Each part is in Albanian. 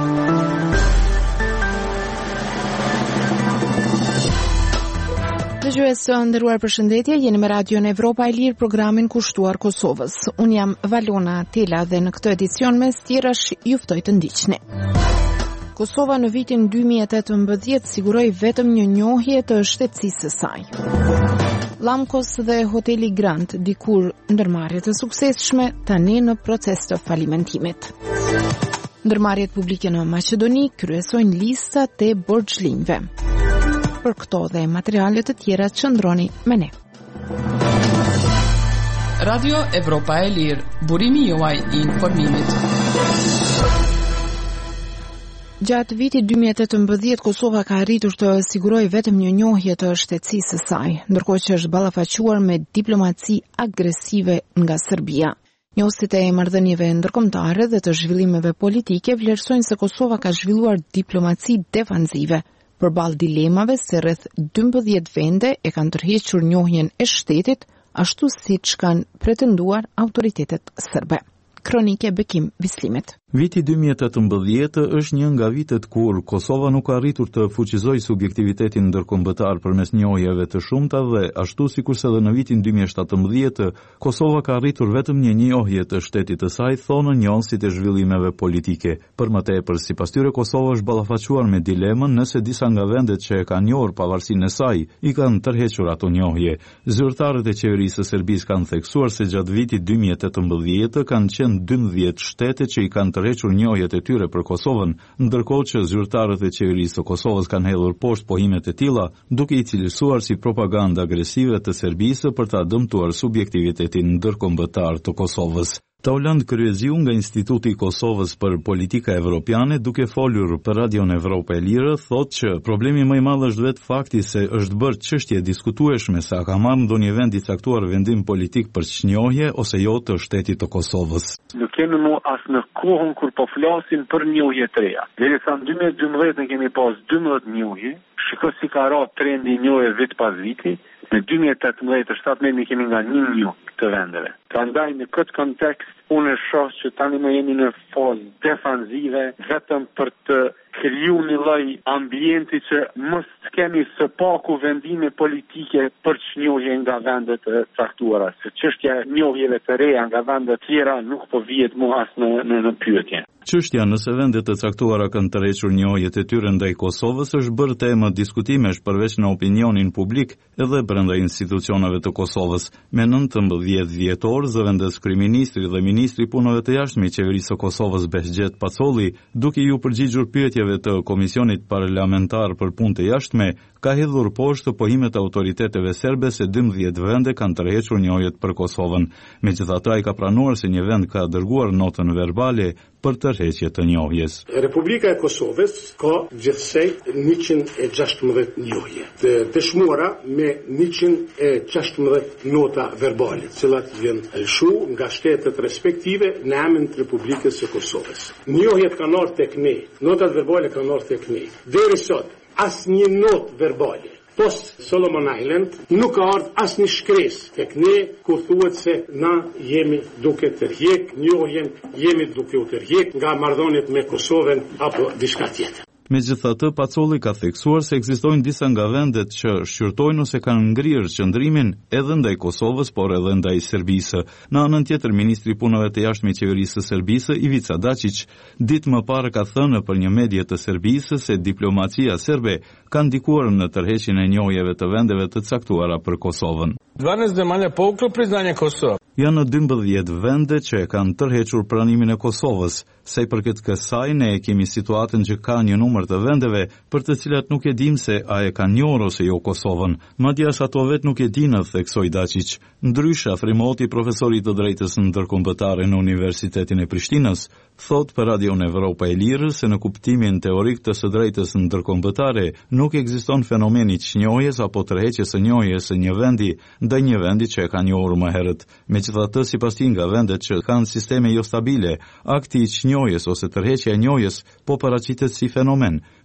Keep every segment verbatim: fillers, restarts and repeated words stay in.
Dëgjues të nderuar, përshëndetje, jeni me Radion Evropa e Lirë, programin kushtuar Kosovës. Unë jam Valona Tela dhe në këtë edicion mes tjerash ju ftoj të ndiqni. Kosova në vitin dy mijë e tetëmbëdhjetë siguroi vetëm një njohje të shtetësisë së saj. Lamkos dhe Hoteli Grand, dikur ndërmarrje të suksesshme, tani në proces të falimentimit. Ndërmarrjet publike në Maqedoni kryesojnë listat e borxhlinjve. Për këto dhe materialet të tjera qëndroni me ne. Radio Evropa e Lirë, burimi juaj i informimit. Gjatë vitit dy mijë e tetëmbëdhjetë Kosova ka arritur të sigurojë vetëm një njohje të shtetësisë së saj, ndërkohë që është ballafaquar me diplomaci agresive nga Serbia. Njohësit e marrëdhënieve ndërkombëtare dhe të zhvillimeve politike vlerësojnë se Kosova ka zhvilluar diplomaci defanzive përballë dilemave se rreth dymbëdhjetë vende e kanë tërhequr njohjen e shtetit, ashtu siç kanë pretenduar autoritetet serbe. Kronike Bekim Bislimit. Viti dy mijë e tetëmbëdhjetë është një nga vitet kur Kosova nuk ka arritur të fuqizojë subjektivitetin ndërkombëtar përmes njohjeve të shumta dhe ashtu sikurse edhe në vitin dy mijë e shtatëmbëdhjetë Kosova ka arritur vetëm një njohje të shtetit të saj, thonë njohësit e zhvillimeve politike. Për më tepër, sipas tyre Kosova është ballafaquar me dilemën nëse disa nga vendet që e kanë njohur pavarësinë e saj i kanë tërhequr ato njohje. Zyrtarët e qeverisë së Serbisë kanë theksuar se gjatë vitit dy mijë e tetëmbëdhjetë kanë qenë dymbëdhjetë shtete që i kanë tërhequr njohjet e tyre për Kosovën, ndërkohë që zyrtarët e qeverisë së Kosovës kanë hedhur poshtë pohimet e tilla, duke i cilësuar si propagandë agresive të Serbisë për ta dëmtuar subjektivitetin ndërkombëtar të Kosovës. Tauland Kryeziu nga Instituti i Kosovës për Politika Evropiane, duke folur për Radion Evropa e Lirë, thotë që problemi më i madh është vetë fakti se është bërë çështje e diskutueshme sa ka marrë ndonjë vend i caktuar vendim politik për çnjohje ose jo të shtetit të Kosovës. Nuk kemi më as në kohën kur po flasim për njohje të reja. Derisa në dy mijë e dymbëdhjetë ne kemi pas dymbëdhjetë njohje, shikoj si ka rënë trendi i njohje vit pas viti. Në dy mijë e tetëmbëdhjetë shtatëmbëdhjetë ne kemi nga një njohje të vendeve. Prandaj në këtë kontekst unë shoh që tani më jemi në fazë defanzive vetëm për të kriju një lloj ambienti që mos kemi së paku vendime politike për çnjohje nga vendet e caktuara. Se çështja e njohjeve të reja nga vende të tjera nuk po vihet më as në në, në pyetje. Çështja nëse vendet e caktuara kanë tërhequr njohjet e tyre ndaj Kosovës është bërë temë diskutimesh përveç në opinionin publik edhe brenda institucioneve të Kosovës. Me nëntëmbëdhjetë dhjetor zëvendës kryeministri dhe ministri i punëve të jashtme i qeverisë së Kosovës Behçet Pacolli, duke ju përgjigjur pyetjeve të Komisionit Parlamentar për Punë të Jashtme, ka hedhur poshtë pohimet e autoriteteve serbe se dymbëdhjetë vende kanë tërhequr njohjet për Kosovën. Megjithatë, ai ka pranuar se një vend ka dërguar notën verbale për tërheqje të njohjes. Republika e Kosovës ka gjithsej njëqind e gjashtëmbëdhjetë njohje, të dëshmuara me njëqind e gjashtëmbëdhjetë nota verbale, të cilat vijnë lëshu nga shtetet respektive në emrin të Republikës së Kosovës. Njohjet kanë ardhur tek ne, notat verbale kanë ardhur tek ne. Deri sot asnjë notë verbale post Solomon Island nuk ka ardhur asnjë shkresë tek ne kur thuhet se na jemi duke tërheq njohjen, jemi duke u tërheq nga marrëdhëniet me Kosovën apo diçka tjetër. Megjithatë, Pacolli ka theksuar se ekzistojnë disa nga vendet që shqyrtojnë ose kanë ngrirë qëndrimin edhe ndaj Kosovës, por edhe ndaj Serbisë. Në anën tjetër, ministri i punëve të jashtme i qeverisë së Serbisë, Ivica Dačić, ditë më parë ka thënë për një medie të Serbisë se diplomacia serbe ka ndikuar në tërheqjen e njohjeve të vendeve të caktuara për Kosovën. dvanaest zemalja povuklo priznanje Kosova. Janë dymbëdhjetë vende që e kanë tërhequr pranimin e Kosovës. Sa i përket kësaj, ne kemi situatën që ka një numër të vendeve për të cilat nuk e dim se a e kanë njohur ose jo Kosovën. Madje as ato vet nuk e dinë, theksoi Dačić. Ndryshe, Afrimoti, profesori i të drejtës ndërkombëtare në Universitetin e Prishtinës, thot për Radion Evropa e Lirë se në kuptimin teorik të së drejtës ndërkombëtare nuk ekziston fenomeni çnjohjes apo tërheqjes së njohjes së një vendi ndaj një vendi që e ka njohur më herët. Megjithatë, sipas tij, nga vendet që kanë sisteme jo stabile, akti i çnjohjes ose tërheqja e njohjes po paraqitet si fenomen.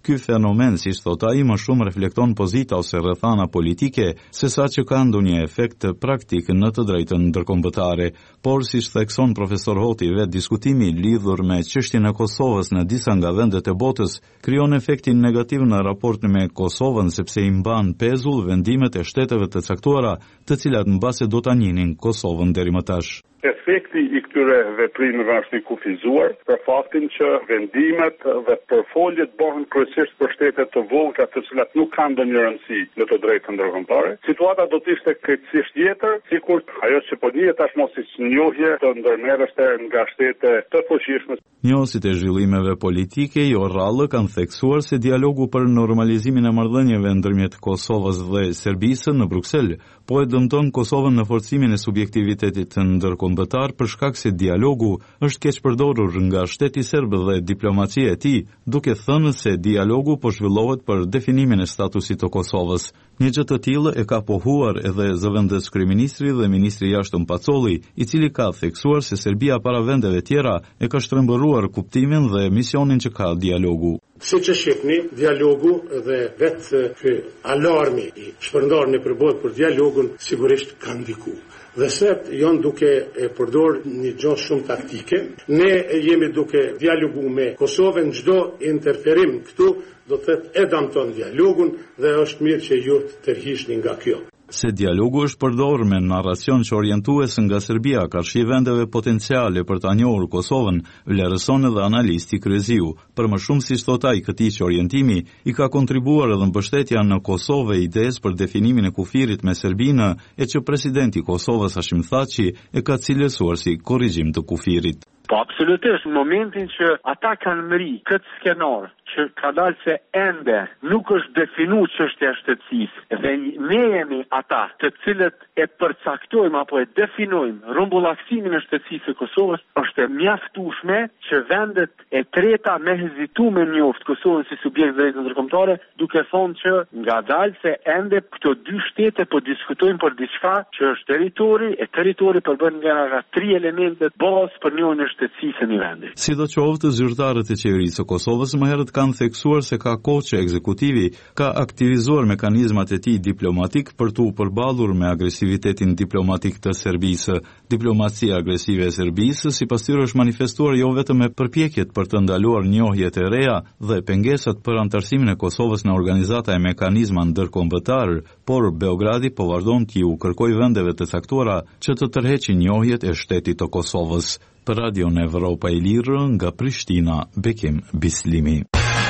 Ky fenomen, si thot ai, më shumë reflekton pozita ose rrethana politike, se sa që ka ndonjë efekt praktik në të drejtën ndërkombëtare. Por, si thekson profesor Hoti, vetë diskutimi lidhur me çështjen e Kosovës në disa nga vendet e botës krijon efektin negativ në raportin me Kosovën, sepse i mban pezull vendimet e shteteve të caktuara, të cilat mbase do ta njihnin Kosovën deri më tash. Efekti i këtyre veprimeve është i kufizuar për faktin që vendimet dhe përfoljet bëhen kryesisht për shtete të vogla të cilat nuk kanë ndonjë rëndësi në të drejtën ndërkombëtare. Situata do të ishte krejtësisht tjetër, sikur ajo që po dihet tashmë si njohje të ndërmerreshte nga shtete të fuqishme. Njohësit e zhvillimeve politike jo rrallë kanë theksuar se dialogu për normalizimin e marrëdhënieve ndërmjet Kosovës dhe Serbisë në Bruksel po e dëmton Kosovën në forcimin e subjektivitetit të ndërkombëtar për shkak se dialogu është keq përdorur nga shteti serb dhe diplomacia e tij, duke thënë se dialogu po zhvillohet për definimin e statusit të Kosovës. Një gjë të tillë e ka pohuar edhe zëvendës kryeministri dhe ministri i jashtëm Pacolli, i cili ka theksuar se Serbia para vendeve tjera e ka shtrembëruar kuptimin dhe misionin që ka dialogu. Si që shqipni, dialogu dhe vetë ky alarmi i shpërndarë në përbot për dialogun sigurisht ka ndiku. Dhe sot janë duke e përdor një gjohë shumë taktike. Ne jemi duke dialogu me Kosovën, çdo interferim këtu do të thotë e damton dialogun dhe është mirë që ju të tërhiqni nga kjo. Se dialogu është përdorur me narracion që orientues nga Serbia karshi vendeve potenciale për ta njohur Kosovën, vlerëson edhe analisti Kryeziu. Për më shumë, si thot ai, këtij që orientimi i ka kontribuar edhe mbështetja në Kosovë idesë për definimin e kufirit me Serbinë, e që presidenti i Kosovës Hashim Thaçi e ka cilësuar si korrigjim të kufirit. Po absolutisht, në momentin që ata kanë mri këtë skenar, që ka dalë se ende nuk është definu çështja e shtetësisë, dhe ne jemi ata të cilët e përcaktojmë apo e definojmë rrumbullaksimin e shtetësisë së Kosovës, është e mjaftueshme që vendet e treta me hezitu me njoftë Kosovën si subjekt drejtë ndërkombëtare, duke thonë që ngadalë se ende këto dy shtete po diskutojnë për diçka që është territori, e territori përbën nga tri elementet bazë për njërin e shtetësisë në vendi. Sidoqoftë, zyrtarët e qeverisë së Kosovës më herët kanë theksuar se ka kohë që ekzekutivi ka aktivizuar mekanizmat e tij diplomatik për tu përballur me agresivitetin diplomatik të Serbisë. Diplomacia agresive e Serbisë sipas tyre është manifestuar jo vetëm me përpjekjet për të ndaluar njohjet e reja dhe pengesat për antarësimin e Kosovës në organizata e mekanizma ndërkombëtar, por Beogradi po vazhdon t'i u kërkojë vendeve të caktuara që të tërheqin njohjet e shtetit të Kosovës. Për Radio Evropa e Lirë, nga Prishtina, Bekim Bislimi.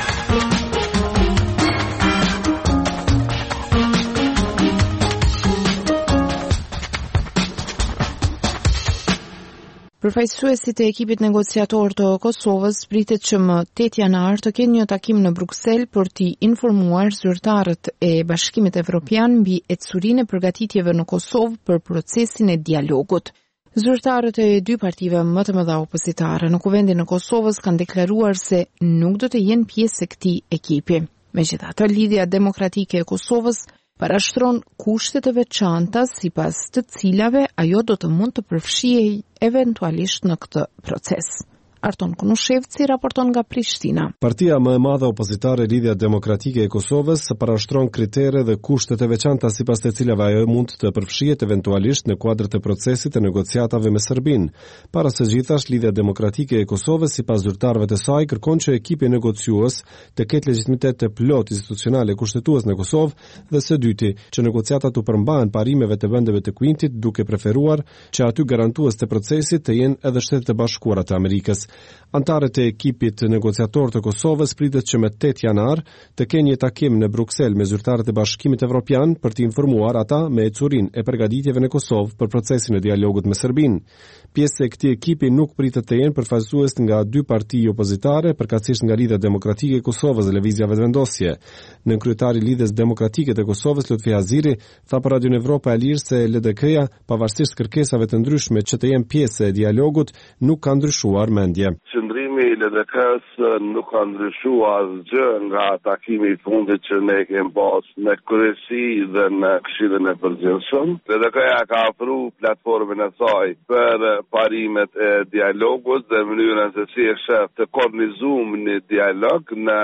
Përfaqësuesit e ekipit negociator të Kosovës pritet që më tetë janar të kenë një takim në Bruksel për t'i informuar zyrtarët e Bashkimit Evropian mbi ecurinë e përgatitjeve në Kosovë për procesin e dialogut. Zyrtarët e dy partive më të mëdha opozitare në Kuvendin e Kosovës kanë deklaruar se nuk do të jenë pjesë e këtij ekipi. Megjithatë, Lidhja Demokratike e Kosovës parashtron kushte të veçanta sipas të cilave ajo do të mund të përfshihej eventualisht në këtë proces. Arton Kunushevci raporton nga Prishtina. Partia më e madhe opozitare Lidhja Demokratike e Kosovës parashtron kritere dhe kushtet e veçanta sipas të cilave ajo mund të përfshihet eventualisht në kuadër të procesit të negociatave me Serbinë. Para së gjithash, Lidhja Demokratike e Kosovës sipas zyrtarëve të saj kërkon që ekipi negociues të ketë legjitimitet të plot institucional e kushtetues në Kosovë dhe së dyti që negociatat u përmbahen parimeve të vendeve të Kuintit, duke preferuar që aty garantues të procesit të jenë edhe Shtetet e Bashkuara të Amerikës. Antarët e ekipit negociator të Kosovës pritet që me tetë janar të kenë një takim në Bruksel me zyrtarët e Bashkimit Evropian për të informuar ata me ecurinë e përgatitjeve në Kosovë për procesin e dialogut me Serbinë. Pjesë e këtij ekipi nuk pritet të jenë përfaqësues nga dy parti opozitare, përkatësisht nga Lidhja Demokratike e Kosovës dhe Lëvizja Vetëvendosje. Nën kryetari i Lidhjes Demokratike të Kosovës, Lutfi Aziri, tha për Radio Evropa e Lirë se L D K-ja, pavarësisht kërkesave të ndryshme që të jenë pjesë e dialogut, nuk ka ndryshuar mendje. Qëndrimi i L D K-s nuk ka ndryshuar asgjë nga takimi i fundit që ne kemi pas në kryesi dhe në Këshillin e Përgjithshëm. L D K-ja ka ofruar platformën e saj për parimet e dialogut dhe mënyrën se si e shef të kornizuar një dialog në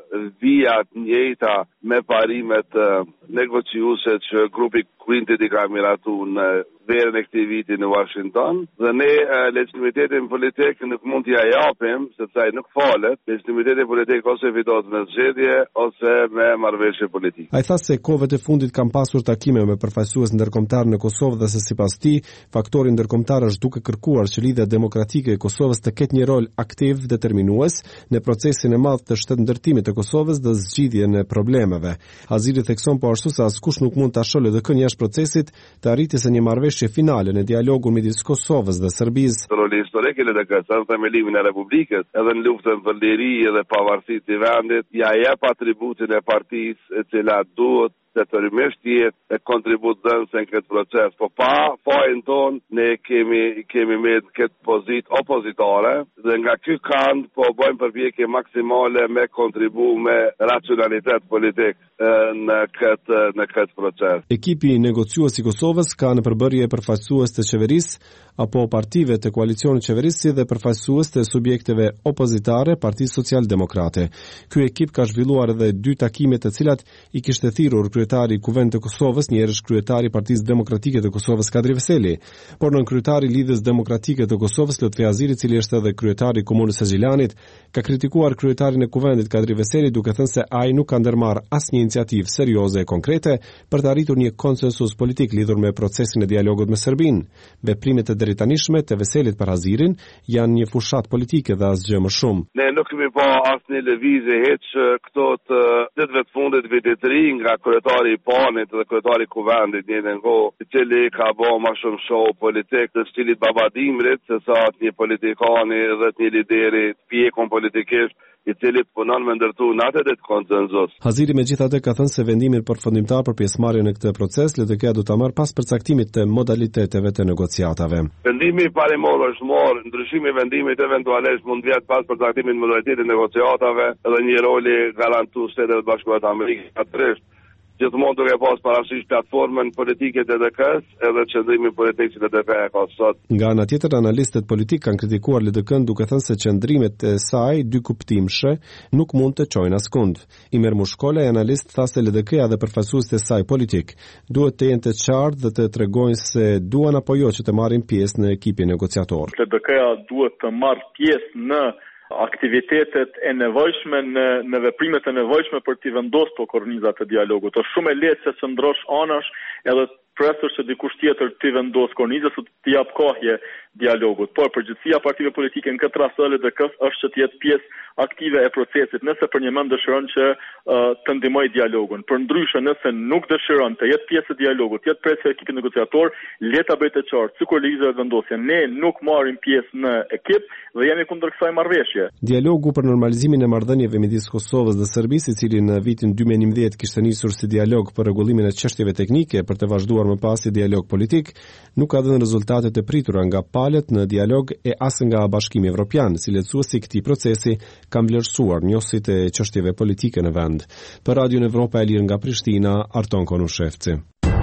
vija të njëjta me parimet negociuese që grupi Quintet i ka miratuar në verën e këtij viti në Washington, dhe ne legitimitetin politik nuk mund t'ia japim, sepse ai nuk falet. Legitimitetin politik ose fitohet me zgjedhje ose me marrëveshje politike. Ai tha se kohët e fundit kanë pasur takime me përfaqësues ndërkombëtar në Kosovë dhe se sipas tij, faktori ndërkombëtar është duke kërkuar që Lidhja Demokratike e Kosovës të ketë një rol aktiv determinues në procesin e madh të shtetëndërtimit të Kosovës dhe zgjidhjen e problemeve. Aziri thekson po ashtu se askush nuk mund ta shohë L D K-n jashtë procesit të arritjes së një marrëveshje finale në dialogun midis Kosovës dhe Serbisë. Roli historik i L D K-s në themelimin e Republikës, edhe në luftën për liri dhe pavarësitë të vendit, ja jep atributin e partisë e cila duhet detyrimisht jetë e kontributëse në këtë proces. Po pa fajin ton, ne kemi kemi me këtë pozitë opozitare dhe nga ky kant po bëjmë përpjekje maksimale me kontribu me racionalitet politik në këtë në këtë proces. Ekipi negociues i Kosovës ka në përbërje përfaqësues të qeverisë apo partive të koalicionit qeverisë dhe përfaqësues të subjekteve opozitare, Partisë Social-Demokrate. Ky ekip ka zhvilluar edhe dy takime të cilat i kishte thirrur kryetari i Kuvendit të Kosovës, njëherësh kryetari i Partisë Demokratike të Kosovës Kadri Veseli, por nën kryetari i Lidhjes Demokratike të Kosovës Lutfi Aziri, i cili është edhe kryetari i Komunës së Gjilanit, ka kritikuar kryetarin e Kuvendit Kadri Veseli duke thënë se ai nuk ka ndërmarr asnjë iniciativë serioze e konkrete për të arritur një konsensus politik lidhur me procesin e dialogut me Serbinë. Veprimet e drejtanishme të Veselit për Azirin janë një fushat politike dhe asgjë më shumë. Ne nuk kemi pa asnjë lëvizje hiç këto të ditëve të fundit vitit të ri nga kryetari i Panit dhe kryetari i Kuvendit, një ngo, i cili ka bë më shumë show politik të stilit Babadimrit se sa një politikani dhe një lideri të pjekun politikisht i cili punon me ndërtu natë dhe të konsenzus. Aziri megjithatë ka thënë se vendimin përfundimtar për pjesëmarrjen në këtë proces L D K-ja do ta marrë pas përcaktimit të modaliteteve të negociatave. Vendimi i parimor është marrë, ndryshimi i vendimit eventualisht mund vjet pas përcaktimit të modalitetit të negociatave dhe një roli garantues të Shtetit Bashkuar të Amerikës. Atëherë gjithmonë duke pas parasysh platformën politike të L D K-s edhe qëndrimin politik që L D K-ja ka sot. Nga ana tjetër, analistët politik kanë kritikuar L D K-n duke thënë se qëndrimet e saj dy kuptimshë nuk mund të çojnë askund. Imer Mushkola, analist, tha se L D K-ja dhe përfaqësuesit e saj politik duhet të jenë të qartë dhe të tregojnë se duan apo jo që të marrin pjesë në ekipin negociator. L D K-ja duhet të marrë pjesë në aktivitetet e nevojshme në, në veprimet e nevojshme për t'i vendosur kornizat e dialogut. Është shumë e lehtë se të ndrosh anash edhe presër që dikush tjetër t'i vendos kornizat ose t'i jap kohje dialogut. Por përgjithësia e partive politike në këtë rast L D K-s është që të jetë pjesë aktive e procesit, nëse për një mend dëshiron që uh, të ndihmojë dialogun. Përndryshe, nëse nuk dëshiron të jetë pjesë e dialogut, të jetë pjesë e ekipit negociator, le ta bëjë të qartë, sikur lëvizjet vendosjen, ne nuk marrim pjesë në ekip dhe jemi kundër kësaj marrëveshje. Dialogu për normalizimin e marrëdhënieve midis Kosovës dhe Serbisë, i cili në vitin dy mijë e njëmbëdhjetë kishte nisur si dialog për rregullimin e çështjeve teknike për të vazhduar më pas si dialog politik, nuk ka dhënë rezultatet e pritura nga palët në dialog e as nga Bashkimi Evropian, si lehtësuesi i këtij procesi kanë vlerësuar njohësit e çështjeve politike në vend. Për Radion Evropa e Lirë nga Prishtina, Arton Konushevci.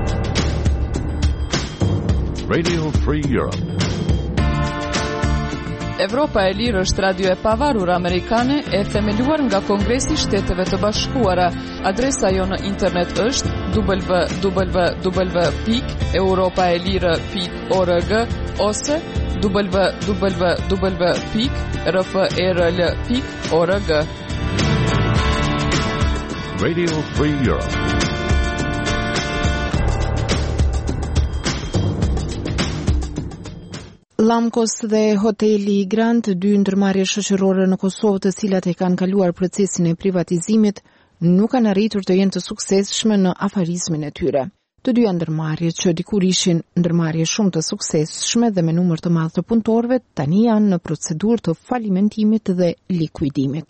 Radio Free Europe. Evropa e Lirë është radio e pavarur amerikane e themeluar nga Kongresi i Shteteve të Bashkuara. Adresa jo në internet është w w w pikë europaelire pikë org ose w w w pikë r f e r l pikë org. Radio Free Europe. Lamkos dhe hoteli Grand, dy ndërmarrje shoqërore në Kosovë të cilat e kanë kaluar procesin e privatizimit, nuk kanë arritur të jenë të suksesshme në afarizmin e tyre. Të dyja ndërmarrjet që dikur ishin ndërmarrje shumë të suksesshme dhe me numër të madh të punëtorëve, tani janë në procedurë të falimentimit dhe likuidimit.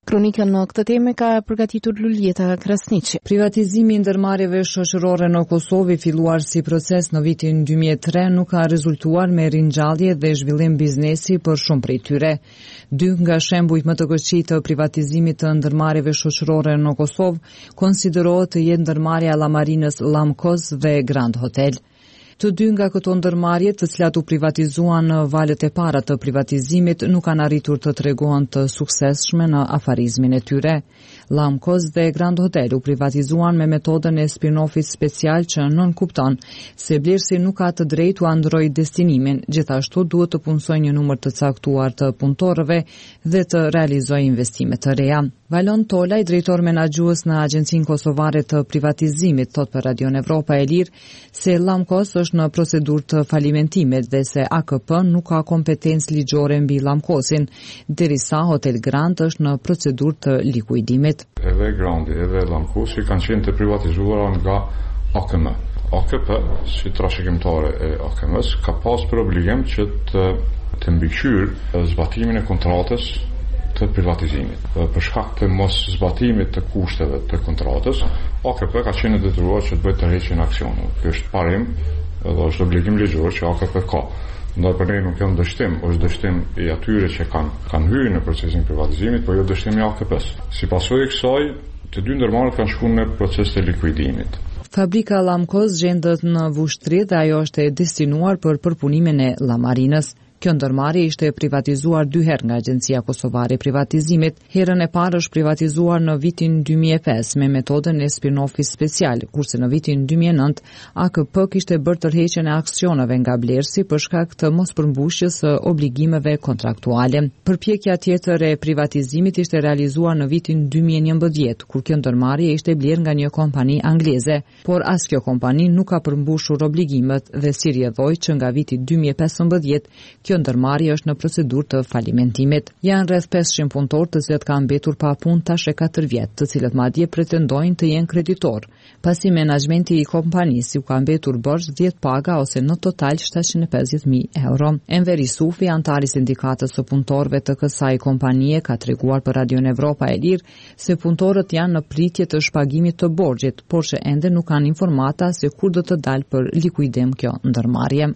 Kronikën në këtë temë ka përgatitur Luljeta Krasniqi. Privatizimi i ndërmarrjeve shoqërore në Kosovë, filluar si proces në vitin dy mijë e tre, nuk ka rezultuar me ringjallje dhe zhvillim biznesi për shumë prej tyre. Dy nga shembujt më të këqij të privatizimit të ndërmarrjeve shoqërore në Kosovë konsiderohet të jetë ndërmarrja e Llamarinës Lamkos dhe Grand Hotel. Të dy nga këto ndërmarrje, të cilat u privatizuan në valët e para të privatizimit, nuk kanë arritur të tregohen të suksesshme në afarizmin e tyre. Lamkos dhe Grand Hotel u privatizuan me metodën e spin-offit special që nën kupton se blerësi nuk ka të drejtë u ndrojë destinimin, gjithashtu duhet të punësojë një numër të caktuar të punëtorëve dhe të realizojë investime të reja. Valon Tolaj, drejtor menaxhues në Agjencinë Kosovare të Privatizimit, thot për Radion Evropa e Lirë se Lamkos është në procedurë të falimentimit dhe se A K P nuk ka kompetencë ligjore mbi Lamkosin, derisa Hotel Grand është në procedurë të likuidimit. Edhe Grandi edhe Lamkosi kanë qenë të privatizuara nga A K M. A K P, si trashëgimtare e A K M-s, ka pas për obligim që të, të mbikëqyrë zbatimin e kontratës të privatizimit. Për shkak të mos zbatimit të kushteve të kontratës, A K P ka qenë detyruar që të bëjë tërheqjen e aksioneve. Ky është parim dhe është obligim ligjor që A K P ka. Ndaj për ne nuk janë dështim, është dështim i atyre që kanë, kanë hyrë në procesin privatizimit, por jo dështim i A K P-s. Si pasojë e kësaj, të dy ndërmarrjet kanë shkuar në proces të likuidimit. Fabrika Lamkos gjendet në Vushtri dhe ajo është e destinuar për përpunimin e Llamarinës. Kjo ndërmarrje ishte privatizuar dy herë nga Agjencia Kosovare e Privatizimit. Herën e parë është privatizuar në vitin dy mijë e pesë me metodën e spin-offit special, kurse në vitin dy mijë e nëntë A K P kishte bërë tërheqjen e aksioneve nga blerësi për shkak të mospërmbushjes së obligimeve kontraktuale. Përpjekja tjetër e privatizimit ishte realizuar në vitin dy mijë e njëmbëdhjetë, kur kjo ndërmarrje ishte blerë nga një kompani angleze, por as kjo kompani nuk ka përmbushur obligimet dhe si rrjedhoi që nga viti dy mijë e pesëmbëdhjetë kjo ndërmarrje është në procedurë të falimentimit. Janë rreth pesëqind punëtorë të cilët kanë mbetur pa punë tash e katër vjet, të cilët madje pretendojnë të jenë kreditor, pasi menaxhmenti i kompanisë u ka mbetur borxh dhjetë paga ose në total shtatëqind e pesëdhjetë mijë euro. Enver Isufi, antar i sindikatës së punëtorëve të kësaj kompanie, ka treguar për Radion Evropa e Lirë se punëtorët janë në pritje të shpagimit të borxhit, por që ende nuk kanë informata se kur do të dalë për likuidim kjo ndërmarrje.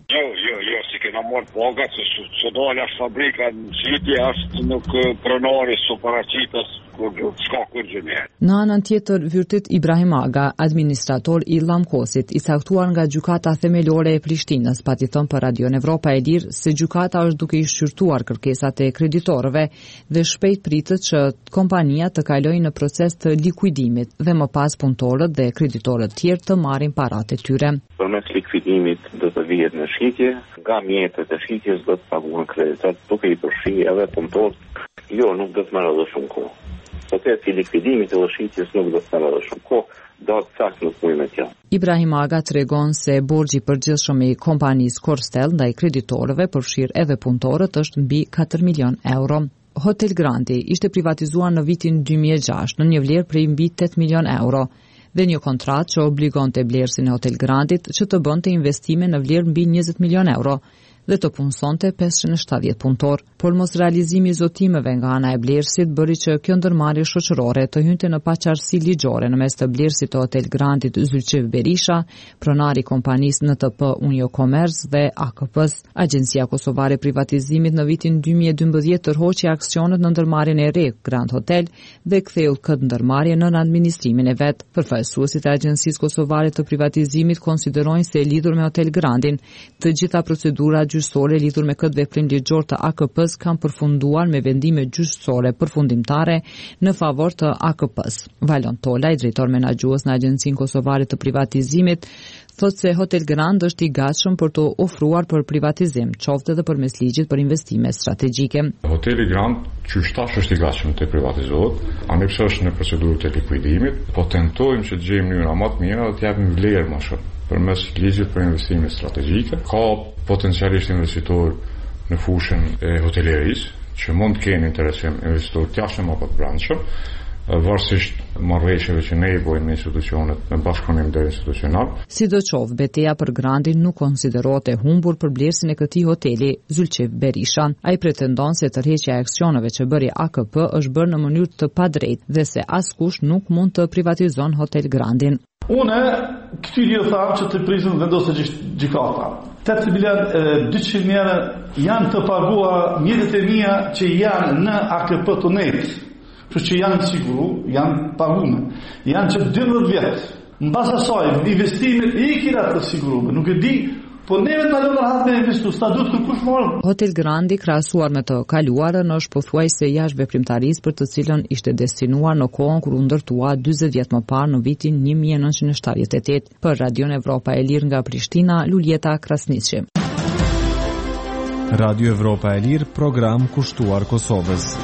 Mor paga se së dole është fabrika në qitje është nuk pronari së paracitës kur s'ka kur gjënjerë. Në anën tjetër, Vyrtit Ibrahim Aga, administrator i Lamkosit, i caktuar nga gjykata themelore e Prishtinës, pati thënë për Radion Evropa e Lirë se gjykata është duke i shqyrtuar kërkesat e kreditorëve dhe shpejt pritet që kompania të kalojë në proces të likuidimit dhe më pas punëtorët dhe kreditorët tjerë të marrin paratë e tyre. Përmes likuidimit do të vihet në shitje, nga mjetet e shitjes do të paguhen kreditat, duke i përfshirë edhe punëtorët. Jo, nuk do të marrë edhe shumë kohë. Proces i likuidimit të shitjes nuk do të marrë edhe shumë kohë, do të saktë nuk mujë me tja. Ibrahim Aga tregon se borxhi i përgjithshëm i kompanisë Korstel ndaj kreditorëve, përfshirë edhe punëtorët, është mbi katër milion euro. Hotel Grandi ishte privatizuar në vitin dy mijë e gjashtë në një vlerë prej mbi tetë milion euro dhe një kontratë që obligonte blerësin e Hotel Grandit që të bënte investime në vlerë mbi njëzet milion euro dhe të punësonte pesëqind e shtatëdhjetë punëtor, por mos realizimi i zotimeve nga ana e blerësit bëri që kjo ndërmarrje shoqërore të hynte në paqartësi ligjore në mes të blerësit të Hotel Grandit Zylçev Berisha, pronari i kompanisë N T P Unio Commerce dhe A K P-s. Agjencia Kosovare e Privatizimit në vitin dy mijë e dymbëdhjetë tërhoqi aksionet në ndërmarrjen e re Grand Hotel dhe ktheu këtë ndërmarrje në administrimin e vet. Përfaqësuesit e Agjencisë Kosovare të Privatizimit konsiderojnë se lidhur me Hotel Grandin, të gjitha procedurat gjyqësore lidhur me këtë veprim ligjor të A K P-s kanë përfunduar me vendime gjyqësore përfundimtare në favor të A K P-s. Valon Tolaj, drejtor menaxhues në Agjencinë Kosovare të Privatizimit, thotë se Hotel Grand është i gatshëm për të ofruar për privatizim, qoftë edhe përmes ligjit për investime strategjike. Hoteli Grand qyshtash është i gatshëm të privatizohet, anëpse është në procedurë të likuidimit, po tentojmë që të gjejmë mënyra më të mira dhe të japim vlerë më shumë përmes ligjit për investime strategjike. Ka potencialisht investitor në fushën e hotelerisë që mund të kenë interesim investitor të jashtëm apo të brendshëm varësisht marrëveshjeve që ne i bojmë me institucionet me bashkëpunim interinstitucional. Sidoqoftë, betejë për Grandin nuk konsiderohet e humbur për vlerësin e këtij hoteli Zylçev Berisha. Ai pretendon se tërheqja e aksioneve që bëri A K P është bërë në mënyrë të padrejtë dhe se askush nuk mund të privatizon Hotel Grandin. Unë këtyri thamë që të prizën vendosë gjykata. tetëdhjetë milion dyqind mijë janë të paguar mjetet e mia që janë në A K P Tunet. Kështu që janë siguru, janë pagume. Janë që dymbëdhjetë vjet. Mbas asaj, investimet i kira të siguruar. Nuk e di, po neve të lënë rahat me investu, sta duhet kërkush morë. Hotel Grandi krahasuar me të kaluarën është pothuajse jashtë veprimtarisë për të cilën ishte destinuar në kohën kur u ndërtua dyzet vjet më parë në vitin një mijë e nëntëqind e shtatëdhjetë e tetë. Për Radion Evropa e Lirë nga Prishtina, Luljeta Krasniqi. Radio Evropa e Lirë, program kushtuar Kosovës.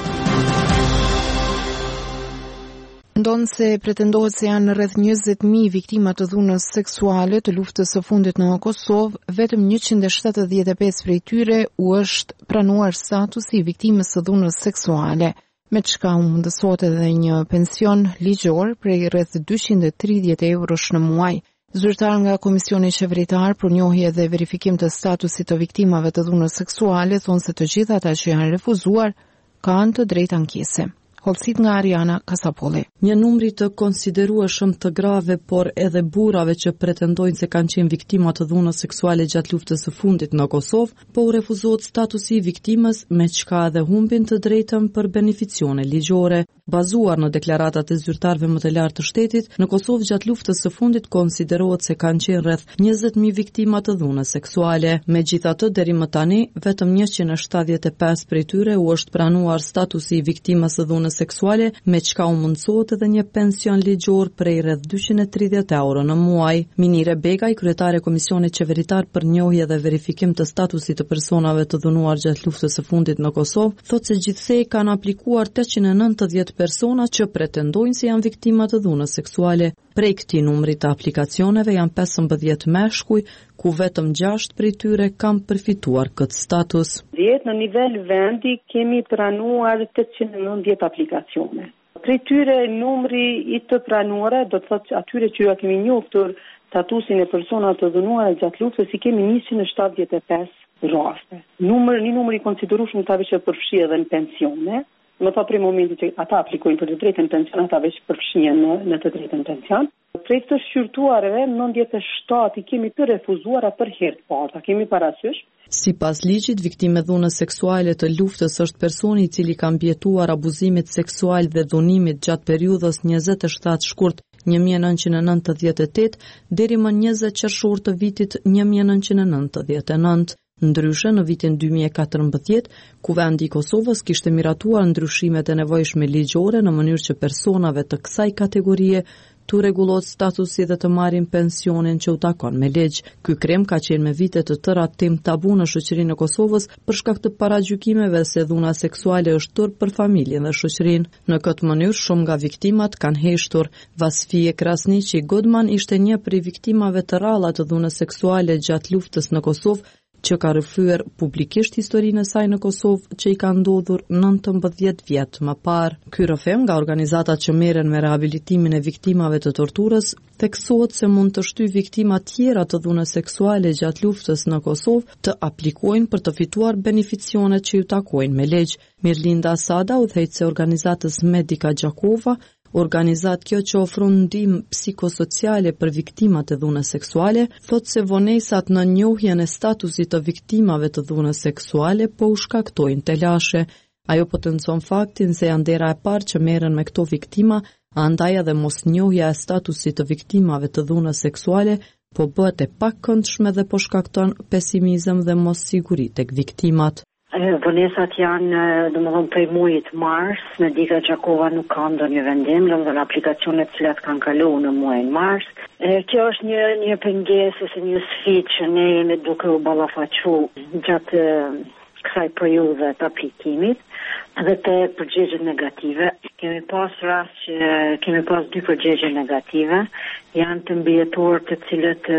Ndonë se pretendohet se janë rreth njëzet mijë viktima të dhunës seksuale të luftës së fundit në Kosovë, vetëm njëqind e shtatëdhjetë e pesë prej tyre u është pranuar statusi i viktimës së dhunës seksuale, me çka u mundësohet edhe një pension ligjor prej rreth dyqind e tridhjetë eurosh në muaj. Zyrtar nga Komisioni Qeveritar për njohje dhe verifikim të statusit të viktimave të dhunës seksuale thonë se të gjithë ata që janë refuzuar kanë të drejtë ankese. Holësit nga Ariana Kasapolli. Një numri të konsiderueshëm të grave, por edhe burrave që pretendojnë se kanë qenë viktima të dhunës seksuale gjatë luftës së fundit në Kosovë, po u refuzohet statusi i viktimës, me çka edhe humbin të drejtën për beneficione ligjore. Bazuar në deklaratat e zyrtarëve më të lartë të shtetit, në Kosovë gjatë luftës së fundit konsiderohet se kanë qenë rreth njëzet mijë viktima të dhunës seksuale. Megjithatë, deri më tani, vetëm njëqind e shtatëdhjetë e pesë prej tyre u është pranuar statusi i viktimës së dhunës seksuale, me çka u mundësohet edhe një pension ligjor prej rreth dyqind e tridhjetë euro në muaj. Minire Begaj, kryetare e Komisionit Qeveritar për njohje dhe verifikim të statusit të personave të dhunuar gjatë luftës së fundit në Kosovë, thotë se gjithsej kanë aplikuar tetëqind e nëntëdhjetë persona që pretendojnë se janë viktima të dhunës seksuale. Prej këtij numri të aplikacioneve janë pesëmbëdhjetë meshkuj, ku vetëm gjashtë prej tyre kanë përfituar këtë status. Në nivel vendi kemi pranuar tetëqind e nëntëdhjetë aplikacione. Prej tyre numri i të pranuara, do të thotë atyre që ja kemi njohur statusin e personave të dhunuara gjatë luftës, i kemi njëqind e shtatëdhjetë e pesë raste. Numër, një numër i konsiderueshëm të që përfshi edhe në pensione. Më tha prej momenti që ata aplikojnë për të drejtën pension, ata veç përfshihen në, në të drejtën pension. Prej të shqyrtuarve, nëntëdhjetë e shtatë i kemi të refuzuara për herë të parë, ta kemi parasysh. Sipas ligjit, viktime dhunës seksuale të luftës është personi i cili ka mbjetuar abuzimit seksual dhe dhunimit gjatë periudhës njëzet e shtatë shkurt një mijë e nëntëqind e nëntëdhjetë e tetë deri më njëzet qershor të vitit një mijë e nëntëqind e nëntëdhjetë e nëntë. Ndryshe, në vitin dy mijë e katërmbëdhjetë, Kuvendi i Kosovës kishte miratuar ndryshimet e nevojshme ligjore në mënyrë që personave të kësaj kategorie të rregullohet statusi dhe të marrin pensionin që u takon me ligj. Ky krem ka qenë me vite të tëra tim tabu në shoqërinë e Kosovës për shkak të paragjykimeve se dhuna seksuale është turp për familjen dhe shoqërinë. Në këtë mënyrë shumë nga viktimat kanë heshtur. Vasfie Krasniqi Godman ishte një prej viktimave të rralla të dhunës seksuale gjatë luftës në Kosovë, që ka rrëfyer publikisht historinë e saj në Kosovë, që i ka ndodhur nëntëmbëdhjetë vjet më parë. Ky rrëfim nga organizatat që merren me rehabilitimin e viktimave të torturës theksohet se mund të shtyjë viktima tjera të dhunës seksuale gjatë luftës në Kosovë të aplikojnë për të fituar beneficionet që ju takojnë me ligj. Mirlinda Sada, udhëheqëse e organizatës Medica Gjakova, organizat kjo që ofron ndihmë psikosociale për viktimat e dhunës seksuale, thotë se vonesat në njohjen e statusit të viktimave të dhunës seksuale po u shkaktojnë telashe. Ajo potencon faktin se janë dera e parë që merren me këto viktima, andaj edhe mosnjohja e statusit të viktimave të dhunës seksuale po bëhet e pakëndshme dhe po shkakton pesimizëm dhe mossiguri tek viktimat. Vonesat janë, domethënë, prej muajit mars, Medica Gjakova nuk ka ndonjë vendim, domethënë aplikacionet të cilat kanë kaluar në muajin mars. E, kjo është një një pengesë ose një sfidë që ne jemi duke u ballafaquar gjatë kësaj periudhe të aplikimit dhe të përgjigjet negative. Kemi pas rast që kemi pas dy përgjigje negative, janë të mbijetuar të cilët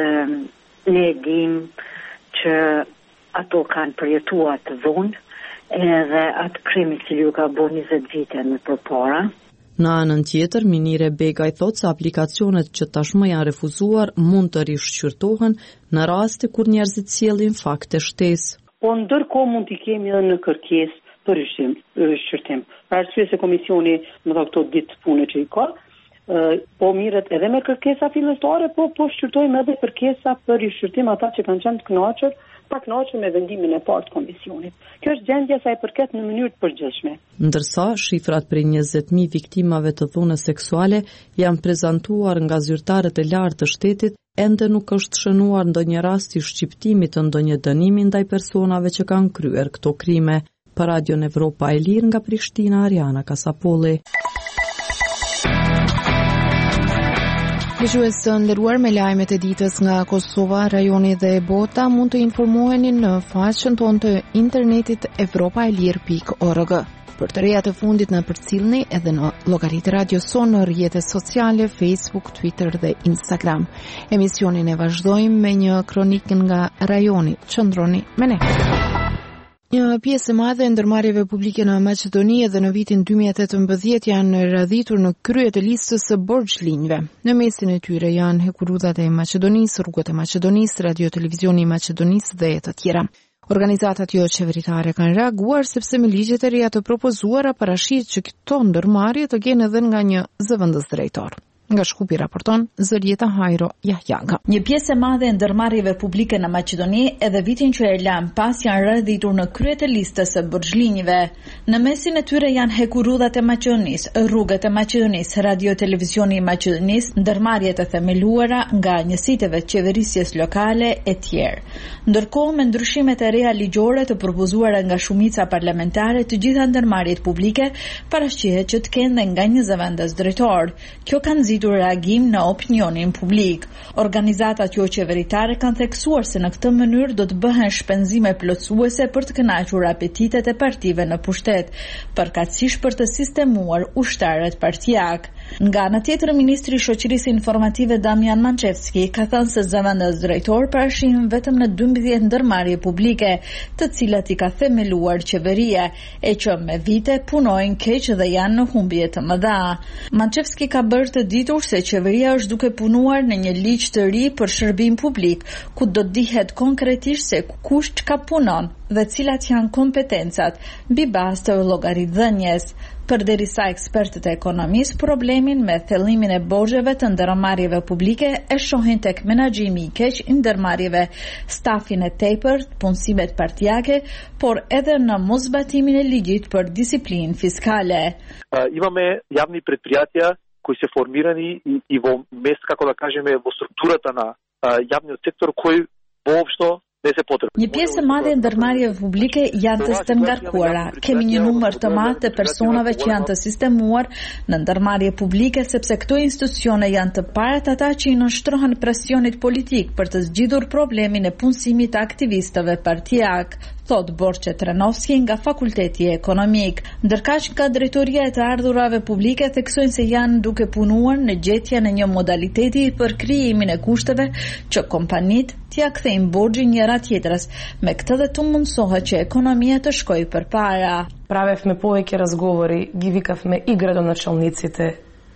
ne e dim që ato kanë përjetuar të dhunë edhe atë krim i cili u ka bërë njëzet vite më përpara. Në anën tjetër, Minire Begaj thot se aplikacionet që tashmë janë refuzuar mund të rishqyrtohen në raste kur njerëzit sjellin fakte shtesë. Po ndërkohë mund t'i kemi edhe në kërkesë për rishqyrtim. Për arsye se komisioni më dha këto ditë pune që i ka, po mirët edhe me kërkesa fillestare, po po shqyrtojmë edhe kërkesa për rishqyrtim ata që kanë qenë të kënaqur, pa kënaqur me vendimin e parë të komisionit. Kjo është gjendja sa i përket në mënyrë të përgjithshme. Ndërsa shifrat për njëzet mijë viktimave të dhunës seksuale janë prezantuar nga zyrtarët e lartë të shtetit, ende nuk është shënuar ndonjë rast i shqiptimit të ndonjë dënimi ndaj personave që kanë kryer këto krime. Për Radion Evropa e Lirë nga Prishtina, Ariana Kasapolli. Dëgjues të nderuar, me lajmet e ditës nga Kosova, rajoni dhe bota mund të informoheni në faqen tonë të internetit evropaelir pikë org. Për të reja të fundit në përcillni edhe në llogaritë Radio Son në rrjetet sociale, Facebook, Twitter dhe Instagram. Emisionin e vazhdojmë me një kronikë nga rajoni. Qëndroni me ne. Një pjesë e madhe e ndërmarrjeve publike në Maqedoni edhe në vitin dy mijë e tetëmbëdhjetë janë radhitur në krye të listës së borxhlinjve. Në mesin e tyre janë hekurudhat e Maqedonisë, rrugët e Maqedonisë, Radio Televizioni i Maqedonisë dhe të tjera. Organizatat jo qeveritare kanë reaguar sepse me ligjet e reja të propozuara parashit që këto ndërmarrje të gjenë edhe nga një zëvendës drejtor. Nga Shkupi raporton Zërieta Hajro Jahjanga. Një pjesë e madhe e ndërmarrjeve publike në Maqedoni edhe vitin që e lan pas janë radhitur në krye të listës së borxhlinjve. Në mesin e tyre janë hekurudhat e Maqedonisë, rrugët e Maqedonisë, Radio Televizioni i Maqedonisë, ndërmarrjet e themeluara nga njësiteve të qeverisjes lokale e tjerë. Ndërkohë, me ndryshimet e reja ligjore të propozuara nga shumica parlamentare, të gjitha ndërmarrjet publike paraqehet që të kenë nga një zëvendës drejtor. Kjo ka nxitur reagim në opinionin publik. Organizatat jo qeveritare kanë theksuar se në këtë mënyrë do të bëhen shpenzime plotësuese për të kënaqur apetitet e partive në pushtet, përkatësisht për të sistemuar ushtarët partijak. Nga ana tjetër, ministri i shoqërisë informative Damian Manchevski ka thënë se zëvendës drejtor parashihen vetëm në dymbëdhjetë ndërmarrje publike, të cilat i ka themeluar qeveria, e që me vite punojnë keq dhe janë në humbje të mëdha. Manchevski ka bërë të ditur se qeveria është duke punuar në një ligj të ri për shërbim publik, ku do të dihet konkretisht se kush çka punon dhe cilat janë kompetencat mbi bazë të llogaridhënies. Përderisa ekspertët e ekonomisë problemin me thellimin e borxheve të ndërmarrjeve publike e shohin tek menaxhimi i keq i ndërmarrjeve, stafin e tepërt, punësimet partijake, por edhe në mosbatimin e ligjit për disiplinë fiskale. Uh, imаме явни предприятия koji se formirani i, i vo mest, kako da kažeme, vo strukturata na uh, javni sektor koji uopšte Një pjesë e madhe e ndërmarrjeve publike janë të stërngarkuara. Kemi një numër të madh të personave që janë të sistemuar në ndërmarrje publike sepse këto institucione janë të parat ata që i nënshtrohen presionit politik për të zgjidhur problemin e punësimit të aktivistëve partijak, thot Borçe Trenovski nga Fakulteti Ekonomik. Ndërkaq nga Drejtoria e të Ardhurave Publike theksojnë se janë duke punuar në gjetjen e një modaliteti për krijimin e kushteve që kompanitë t'ia kthejnë borxhin njëra tjetrës, me këtë dhe të mundsohet që ekonomia të shkojë përpara. Pravevме повеќе разговори, ги викавме и градоначалниците.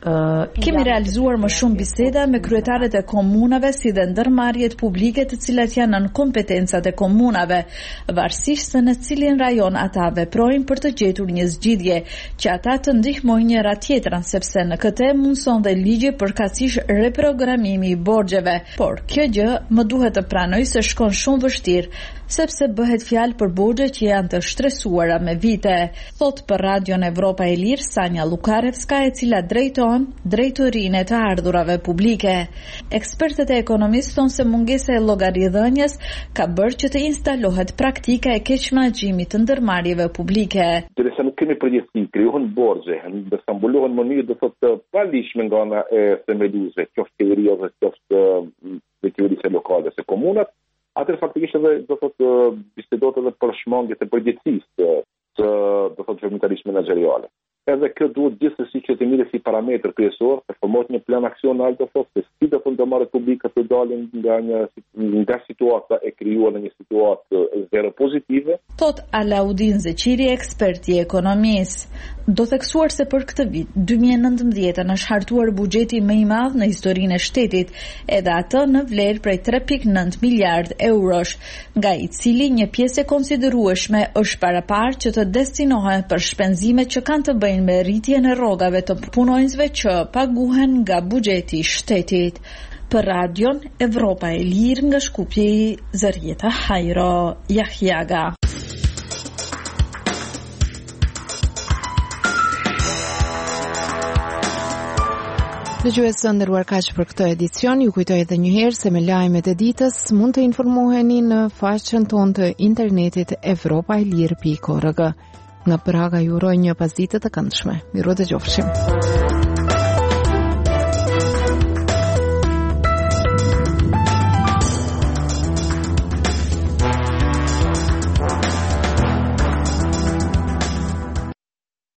Kemi realizuar më shumë biseda me kryetarët e komunave si dhe ndërmarrjet publike të cilat janë në kompetencat e komunave, varësisht se në cilin rajon ata veprojnë për të gjetur një zgjidhje që ata të ndihmojnë njëra tjetrën, sepse në këtë mundson dhe ligji përkatësisht reprogramimi i borxheve. Por kjo gjë më duhet të pranoj se shkon shumë vështirë, sepse bëhet fjalë për borxhe që janë të shtresuara me vite, thot për Radion Evropa e Lirë Sanja Lukarevska, e cila drejton drejtorinë e të ardhurave publike. Ekspertët e ekonomisë thonë se mungesa e llogaridhënies ka bërë që të instalohet praktika e keqmenaxhimit të ndërmarrjeve publike. Derisa nuk kemi përgjegjësi, krijohen borxhe, ndërsa mbulohen në mënyrë do thotë pa lishme nga ana e themeluesve, qoftë qeveria dhe qoftë qeverisja lokale se komunat. Atër faktikisht edhe do thotë bisedot edhe për shmangjet e përgjegjësisë të do thotë zhvillimtarisë menaxheriale. edhe kjo duhet gjithsesi që të mirë si parametër kryesor, të formohet një plan aksional të thotë se si do të ndërmarrë Republika të dalin nga një nga situata e krijuar në një situatë zero pozitive. Thot Alaudin Zeqiri, ekspert i ekonomisë. Do theksuar se për këtë vit, dy mijë e nëntëmbëdhjetë është hartuar buxheti më i madh në historinë e shtetit, edhe atë në vlerë prej tre pikë nëntë miliard eurosh, nga i cili një pjesë e konsiderueshme është parapar që të destinohet për shpenzimet që kanë të bëjnë me rritjen e rrogave të punonjësve që paguhen nga buxheti i shtetit. Për Radion Evropa e Lirë nga Shkupje, Zërjeta Hajro Jahjaga. Dëgjuesë nderuar, kaq për këtë edicion. Ju kujtoj edhe një herë se me lajmet e ditës mund të informoheni në faqen tonë të internetit evropa e lirë pikë org. Nga Praga ju uroj një pasditë të këndshme. Miru dëgjofshim.